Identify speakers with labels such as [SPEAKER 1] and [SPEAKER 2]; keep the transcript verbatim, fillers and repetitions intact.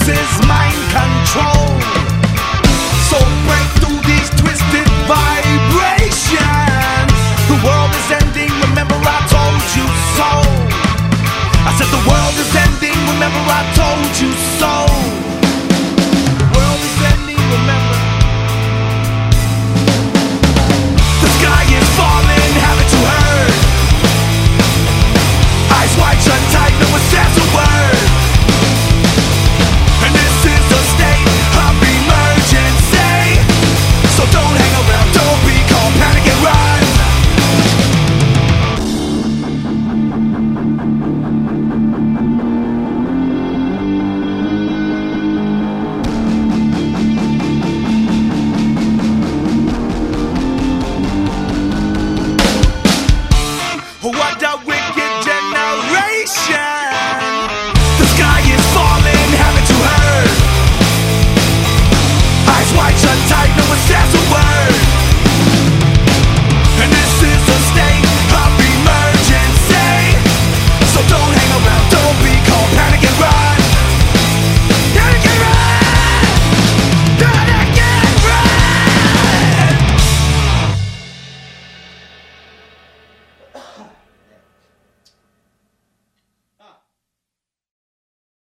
[SPEAKER 1] is mind control. So break through these twisted vibrations. The world is ending, remember I told you so. I said the world is ending, remember I told you so.